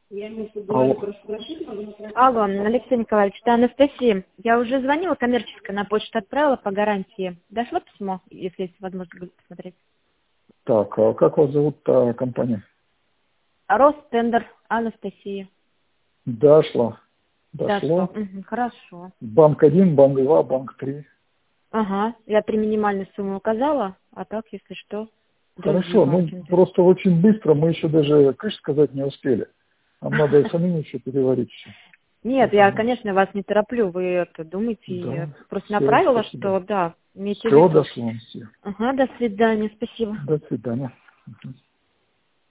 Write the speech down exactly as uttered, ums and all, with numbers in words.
Алло. Алло, Алексей Николаевич, это Анастасия. Я уже звонила, коммерческая на почту отправила по гарантии. Дошло письмо, если есть возможность будет посмотреть? Так, а как вас зовут та компания? Ростендер, Анастасия. Дошло. Дошло. Дошло. Угу, хорошо. Банк один, банк два, банк три. Ага, я три минимальные суммы указала, а так, если что, другие Хорошо, ну банки. просто очень быстро, мы еще даже кыш сказать не успели. Нам надо самим еще переговорить все. Нет, я, Поэтому, конечно, вас не тороплю, вы это думаете, я да, просто все, направила, спасибо. что да, имейте в Все, виду. дошло. Все. Ага, до свидания, спасибо. До свидания. Мгм.